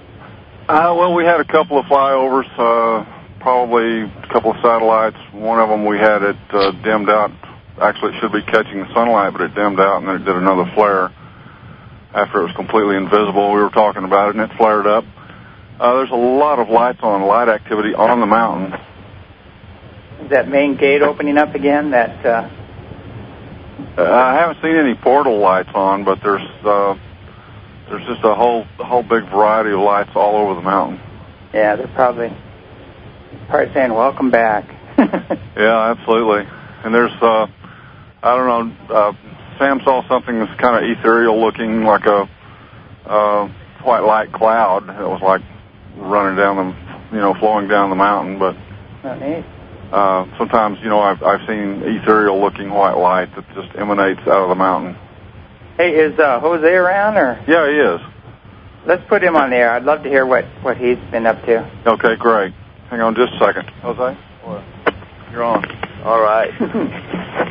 Uh, well, we had a couple of flyovers, uh, probably a couple of satellites. One of them we had it uh, dimmed out. Actually, it should be catching the sunlight, but it dimmed out, and then it did another flare. After it was completely invisible, we were talking about it, and it flared up. Uh, there's a lot of lights on, light activity on the mountain. Is that main gate opening up again? That uh... uh, I haven't seen any portal lights on, but there's uh, there's just a whole a whole big variety of lights all over the mountain. Yeah, they're probably probably saying welcome back. Yeah, absolutely. And there's uh, I don't know. Uh, Sam saw something that's kind of ethereal looking, like a uh, white light cloud that was like running down the, you know, flowing down the mountain. But oh, neat. uh, sometimes, you know, I've, I've seen ethereal looking white light that just emanates out of the mountain. Hey, is uh, Jose around, or? Yeah, he is. Let's put him on the air. I'd love to hear what, what he's been up to. Okay, great. Hang on just a second. Jose? What? You're on. All right.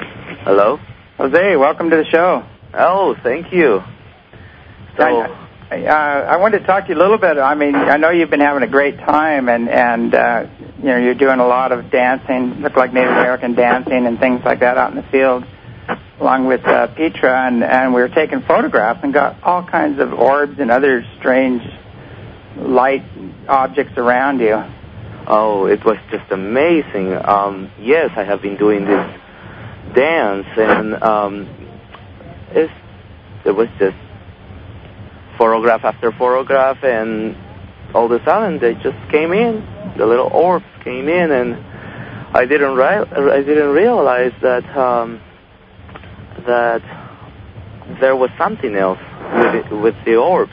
Hello? Jose, welcome to the show. Oh, thank you. So, I, uh, I wanted to talk to you a little bit. I mean, I know you've been having a great time, and and uh, you know, you're doing a lot of dancing, look like Native American dancing and things like that out in the field, along with uh, Petra, and and we were taking photographs and got all kinds of orbs and other strange light objects around you. Oh, it was just amazing. Um, yes, I have been doing this dance, and um, it's, it was just photograph after photograph, and all of a sudden they just came in. The little orbs came in, and I didn't ri- I didn't realize that um, that there was something else with it, with the orbs.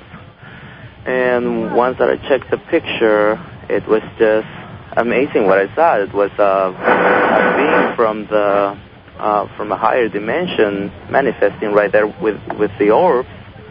And once that I checked the picture, it was just amazing what I saw. It was uh, a being from the uh, from a higher dimension manifesting right there with, with the orbs.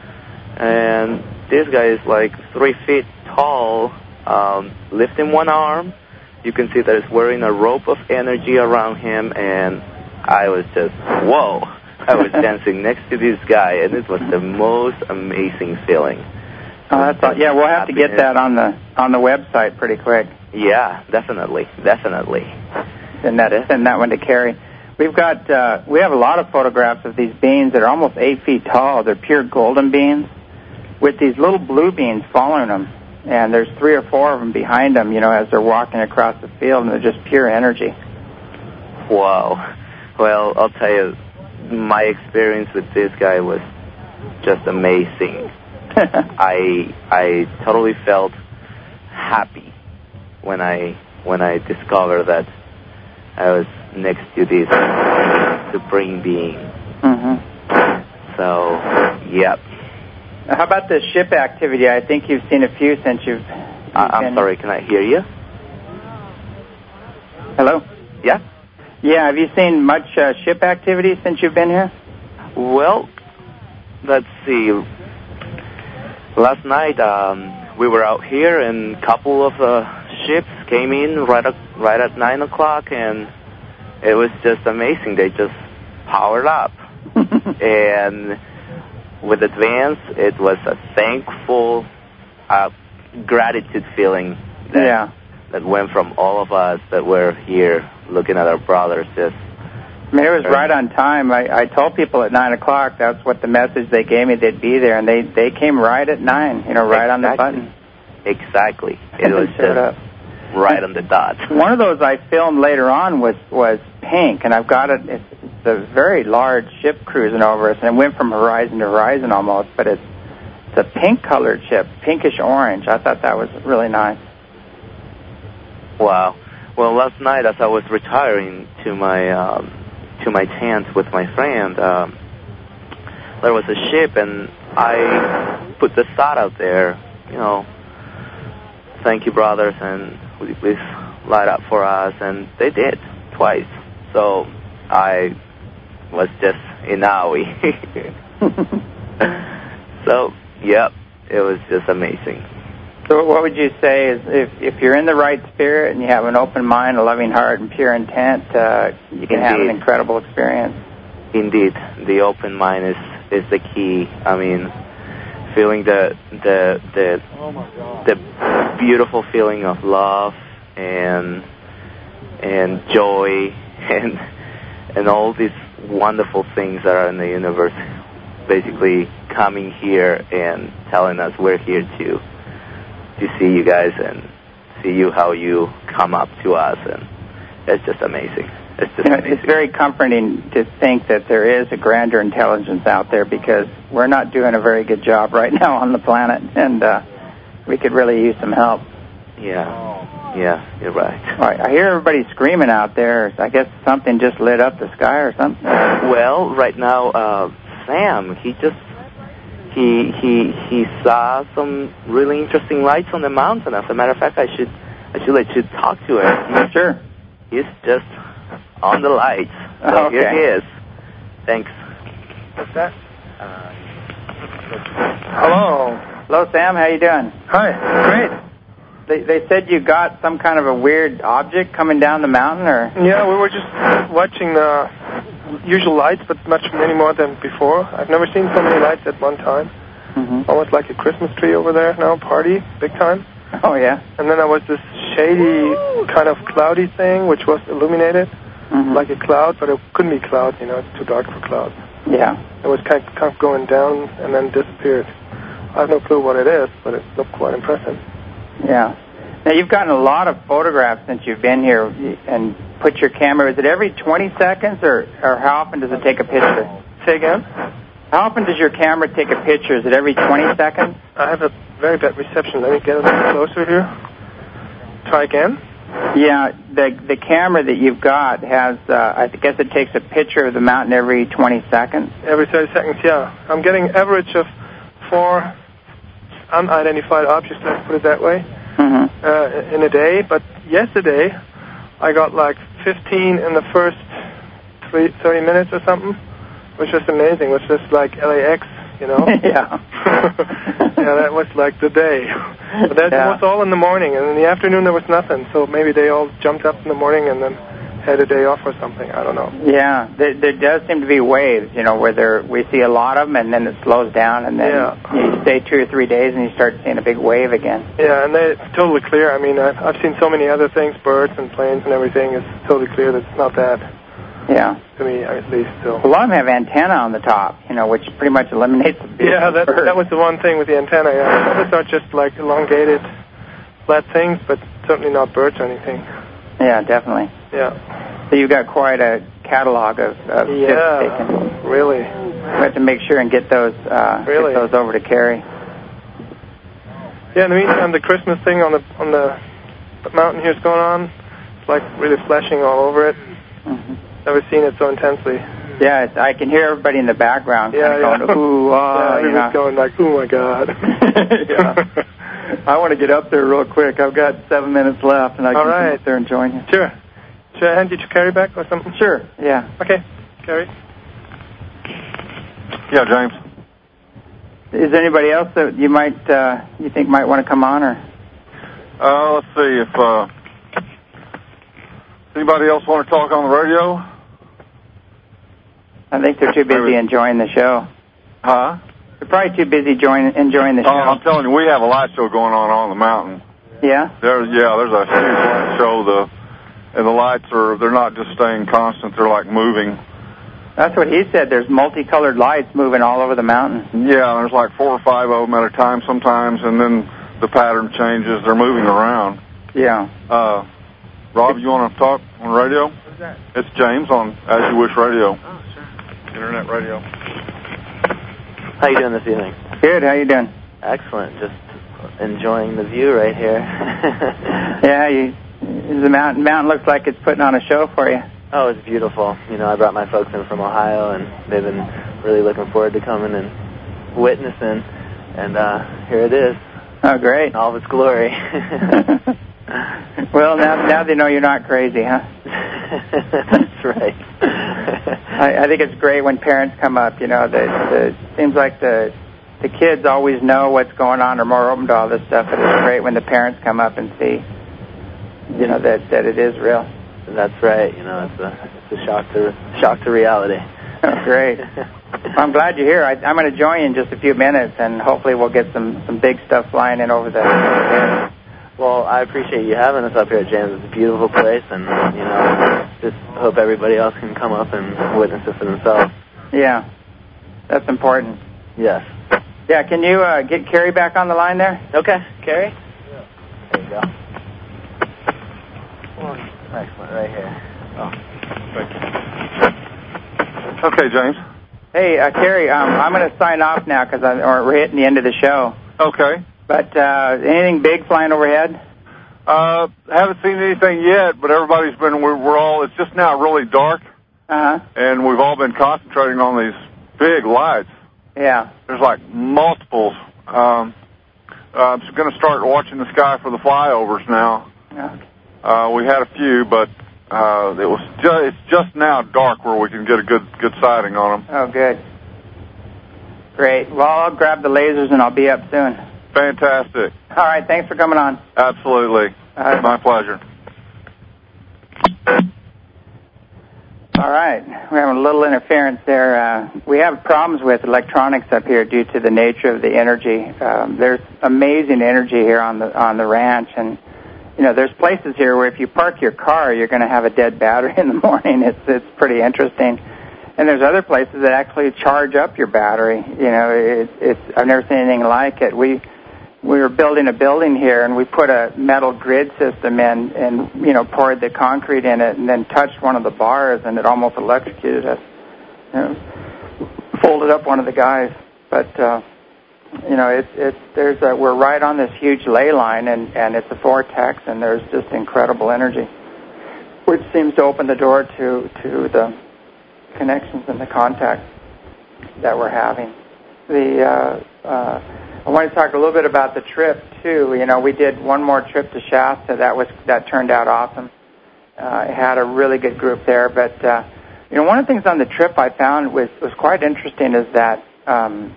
And this guy is like three feet tall, um, lifting one arm. You can see that he's wearing a rope of energy around him, and I was just, whoa. I was dancing next to this guy, and it was the most amazing feeling. Oh, that's all, yeah, we'll have to get that on the on the website pretty quick. Yeah, definitely, definitely. Send that, send that one to Carrie. We've got, uh, we have a lot of photographs of these beans that are almost eight feet tall. They're pure golden beans with these little blue beans following them. And there's three or four of them behind them, you know, as they're walking across the field, and they're just pure energy. Wow. Well, I'll tell you, my experience with this guy was just amazing. I I totally felt happy when I when I discovered that I was next to this supreme being. Mm-hmm. So, yep. How about the ship activity? I think you've seen a few since you've... you've uh, I'm been... sorry, can I hear you? Hello? Yeah? Yeah, have you seen much uh, ship activity since you've been here? Well, let's see. Last night, um, we were out here, and a couple of uh, ships came in right at, right at nine o'clock, and it was just amazing. They just powered up. And with Advance, it was a thankful, uh, gratitude feeling that, yeah. that went from all of us that were here looking at our brothers. Just, I mean, it was right on time. I, I told people at nine o'clock that's what the message they gave me they'd be there, and they, they came right at nine, you know, right exactly. on the button. Exactly. It was just up. right on the dot. One of those I filmed later on was, was pink, and I've got it. It's, it's a very large ship cruising over us, and it went from horizon to horizon almost, but it's, it's a pink-colored ship, pinkish orange. I thought that was really nice. Wow. Well, last night as I was retiring to my um, to my tent with my friend, um, there was a ship, and I put the thought out there, you know, thank you, brothers, and would you please light up for us? And they did, twice. So I was just in awe. So, yep, it was just amazing. So what would you say is if, if you're in the right spirit and you have an open mind, a loving heart, and pure intent, uh, you can Indeed. have an incredible experience? Indeed. The open mind is, is the key. I mean, feeling the the the, oh my God. the beautiful feeling of love and and joy and and all these wonderful things that are in the universe basically coming here and telling us we're here to to see you guys and see you how you come up to us, and it's just amazing. It's just you know, amazing. It's very comforting to think that there is a grander intelligence out there, because we're not doing a very good job right now on the planet, and uh, we could really use some help. Yeah, yeah, you're right. All right. I hear everybody screaming out there. I guess something just lit up the sky or something. Well, right now, uh, Sam, he just he he he saw some really interesting lights on the mountain. As a matter of fact, I should I should let you talk to him. He, sure. He's just on the lights. So oh, okay. Here he is. Thanks. What's that? Uh, Hello. Hello, Sam. How you doing? Hi. Great. They they said you got some kind of a weird object coming down the mountain, or? Yeah, we were just watching the usual lights, but much many more than before. I've never seen so many lights at one time. mm-hmm. almost like a Christmas tree over there now, party, big time. Oh, yeah. And then there was this shady kind of cloudy thing, which was illuminated, mm-hmm. like a cloud, but it couldn't be cloud, you know, it's too dark for clouds. Yeah. It was kind of, kind of going down and then disappeared. I have no clue what it is, but it looked quite impressive. Yeah. Now, you've gotten a lot of photographs since you've been here and put your camera. Is it every twenty seconds, or, or how often does it take a picture? Say again? How often does your camera take a picture? Is it every twenty seconds? I have a very bad reception. Let me get a little closer here. Try again? Yeah, the the camera that you've got has, uh, I guess it takes a picture of the mountain every twenty seconds. Every thirty seconds, yeah. I'm getting average of four unidentified objects, let's put it that way, mm-hmm. uh, in a day. But yesterday, I got like fifteen in the first three, thirty minutes or something, which was amazing. It was just like L A X, you know? Yeah. Yeah, that was like the day. But that yeah. was all in the morning, and in the afternoon there was nothing. So maybe they all jumped up in the morning and then had a day off or something. I don't know. Yeah, there, there does seem to be waves, you know, where there, we see a lot of them, and then it slows down, and then yeah. you stay two or three days, and you start seeing a big wave again. Yeah, and they, it's totally clear. I mean, I've, I've seen so many other things, birds and planes and everything. It's totally clear that it's not that. Yeah. To me, at least. So. A lot of them have antenna on the top, you know, which pretty much eliminates the big Yeah, that, bird. that was the one thing with the antenna. Yeah. Others are just like elongated, flat things, but certainly not birds or anything. Yeah, definitely. Yeah. So you've got quite a catalog of, of yeah, tips taken. Really. We have to make sure and get those uh, really? get those over to Carrie. Yeah, in the meantime, the Christmas thing on the on the mountain here is going on. It's like really flashing all over it. Mm-hmm. Never seen it so intensely. Yeah, it's, I can hear everybody in the background yeah, kind of yeah. going, ooh, ah, yeah, you know. going like, oh my God. Yeah. I want to get up there real quick. I've got seven minutes left, and I all can right. come up there and join you. Sure. Should I hand you to Carrie back or something? Sure, yeah. Okay, Carrie. Yeah, James. Is there anybody else that you might, uh, you think might want to come on, or? Uh, let's see if, uh, anybody else want to talk on the radio? I think they're too busy Maybe. enjoying the show. Huh? They're probably too busy join, enjoying the show. Oh, I'm telling you, we have a light show going on on the mountain. Yeah? There's, yeah, there's a huge light show. The, and the lights are, they're not just staying constant, they're like moving. That's what he said. There's multicolored lights moving all over the mountain. Yeah, there's like four or five of them at a time sometimes, and then the pattern changes. They're moving around. Yeah. Uh, Rob, you want to talk on radio? Who's that? It's James on As You Wish Radio. Oh, sure. Internet radio. How you doing this evening? Good. How you doing? Excellent. Just enjoying the view right here. Yeah, you, the mountain mountain looks like it's putting on a show for you. Oh, it's beautiful. You know, I brought my folks in from Ohio, and they've been really looking forward to coming and witnessing. And uh, here it is. Oh, great. In all of its glory. Well, now now they know you're not crazy, huh? That's right. I, I think it's great when parents come up. You know, the, the seems like the the kids always know what's going on, or more open to all this stuff. But it's great when the parents come up and see, you know, that that it is real. That's right. You know, it's a it's a shock to shock to reality. Oh, great. Well, I'm glad you're here. I, I'm going to join you in just a few minutes, and hopefully we'll get some some big stuff flying in over the. Over Well, I appreciate you having us up here at James. It's a beautiful place, and, you know, just hope everybody else can come up and witness it for themselves. Yeah, that's important. Yes. Yeah, can you uh, get Carrie back on the line there? Okay. Carrie? Yeah. There you go. Well, excellent, right here. Oh, thank you. Okay, James. Hey, uh, Carrie, um, I'm going to sign off now because we're hitting the end of the show. Okay. But uh, anything big flying overhead? Uh, haven't seen anything yet, but everybody's been, we're, we're all, it's just now really dark. Uh-huh. And we've all been concentrating on these big lights. Yeah. There's like multiples. Um, uh, I'm going to start watching the sky for the flyovers now. Yeah. Uh, we had a few, but uh, it was ju- it's just now dark where we can get a good good sighting on them. Oh, good. Great. Well, I'll grab the lasers and I'll be up soon. Fantastic. All right. Thanks for coming on. Absolutely. Uh, My pleasure. All right. We're having a little interference there. Uh, we have problems with electronics up here due to the nature of the energy. Um, there's amazing energy here on the on the ranch, and you know, there's places here where if you park your car, you're going to have a dead battery in the morning. It's it's pretty interesting. And there's other places that actually charge up your battery. You know, it, it's I've never seen anything like it. We we were building a building here, and we put a metal grid system in, and you know, poured the concrete in it, and then touched one of the bars, and it almost electrocuted us. You know, folded up one of the guys. But uh, you know, it's it's there's a, we're right on this huge ley line, and and it's a vortex, and there's just incredible energy, which seems to open the door to to the connections and the contact that we're having. The uh, uh, I want to talk a little bit about the trip too. You know, we did one more trip to Shasta. That was that turned out awesome. Uh, I had a really good group there. But uh, you know, one of the things on the trip I found was was quite interesting is that um,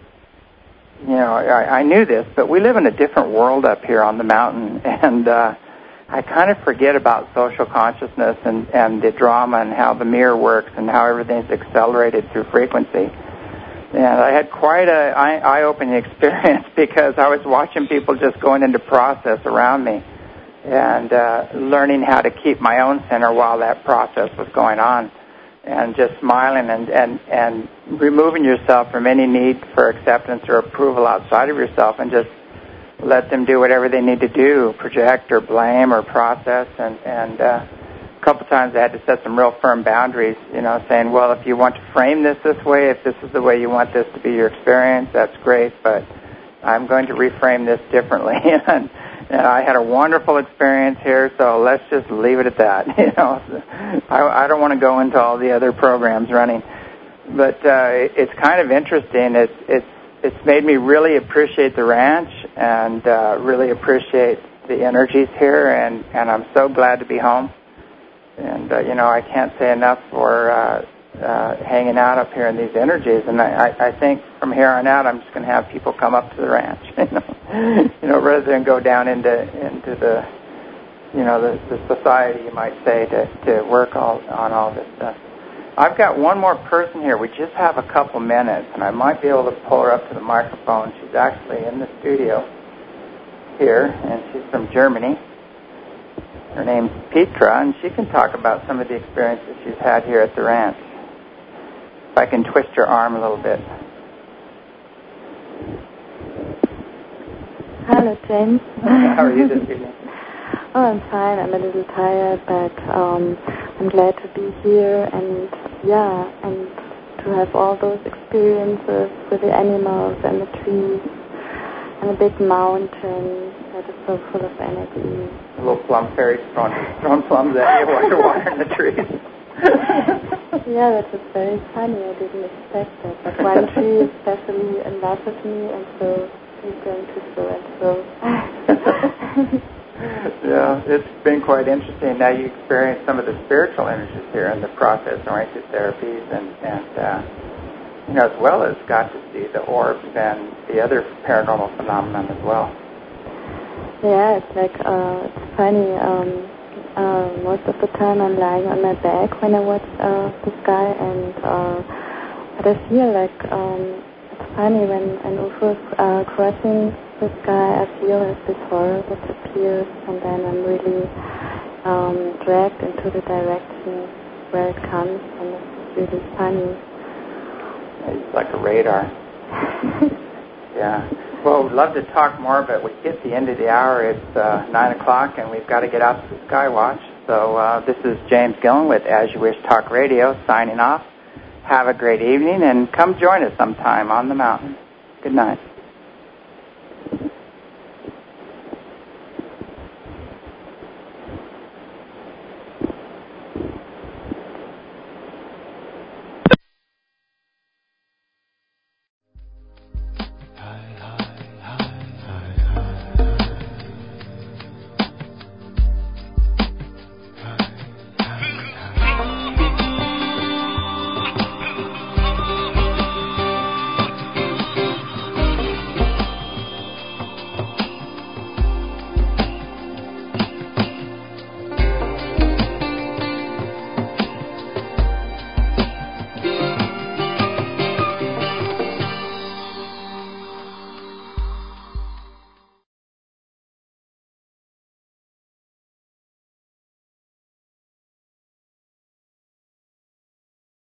you know I, I knew this, but we live in a different world up here on the mountain, and uh, I kind of forget about social consciousness and, and the drama and how the mirror works and how everything's accelerated through frequency. And I had quite a eye-opening experience because I was watching people just going into process around me and uh, learning how to keep my own center while that process was going on, and just smiling and, and, and removing yourself from any need for acceptance or approval outside of yourself, and just let them do whatever they need to do, project or blame or process. And, and uh, a couple times I had to set some real firm boundaries, you know, saying, well, if you want to frame this this way, if this is the way you want this to be your experience, that's great, but I'm going to reframe this differently. and, and I had a wonderful experience here, so let's just leave it at that. You know, I, I don't want to go into all the other programs running, but uh, it's kind of interesting. It's it's it's made me really appreciate the ranch and uh, really appreciate the energies here, and, and I'm so glad to be home. And, uh, you know, I can't say enough for uh, uh, hanging out up here in these energies. And I, I think from here on out, I'm just going to have people come up to the ranch, you know, you know, rather than go down into into the, you know, the, the society, you might say, to, to work all, on all this stuff. I've got one more person here. We just have a couple minutes, and I might be able to pull her up to the microphone. She's actually in the studio here, and she's from Germany. Her name's Petra, and she can talk about some of the experiences she's had here at the ranch. If I can twist her arm a little bit. Hello, James. How are you this evening? Oh, I'm fine. I'm a little tired, but um, I'm glad to be here, and yeah, and to have all those experiences with the animals and the trees and a big mountain that is so full of energy. A little plum fairy throwing, throwing plums at you while you're watering the trees. Yeah, that was very funny. I didn't expect that. But one tree is especially in love with me, and so he's going to throw and throw. Yeah, it's been quite interesting. Now you experience some of the spiritual energies here in the process-oriented therapies, and, and uh, you know, as well as got to see the orbs and the other paranormal phenomenon as well. Yeah, it's like, uh, it's funny. Um, uh, most of the time I'm lying on my back when I watch uh, the sky, and uh, but I feel like um, it's funny when an U F O is uh, crossing the sky. I feel as this horror that appears, and then I'm really um, dragged into the direction where it comes, and it's really funny. It's like a radar. Yeah. Well, we'd love to talk more, but we hit the end of the hour. It's uh, nine o'clock, and we've got to get out to the Skywatch. So uh, this is James Gillen with As You Wish Talk Radio signing off. Have a great evening, and come join us sometime on the mountain. Good night.